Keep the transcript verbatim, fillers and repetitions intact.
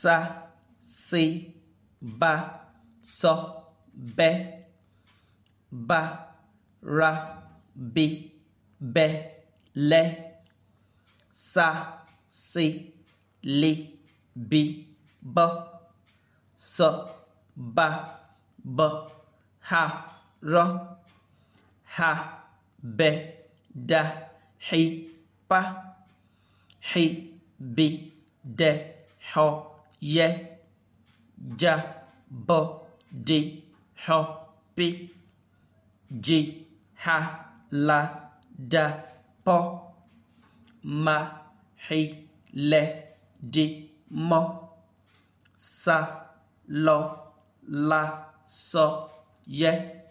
sa, si, ba, so, be, ba, ra, bi, be, le, sa, si, li, bi, bo, so, ba, bo, ha, ro, ha, be, da, hi, pa, hi, bi, de, ho, ye, ja, bo, di, ho, pi, ji, ha, la, da, po, ma, hi, le, di, mo, sa, lo, la, so, ye.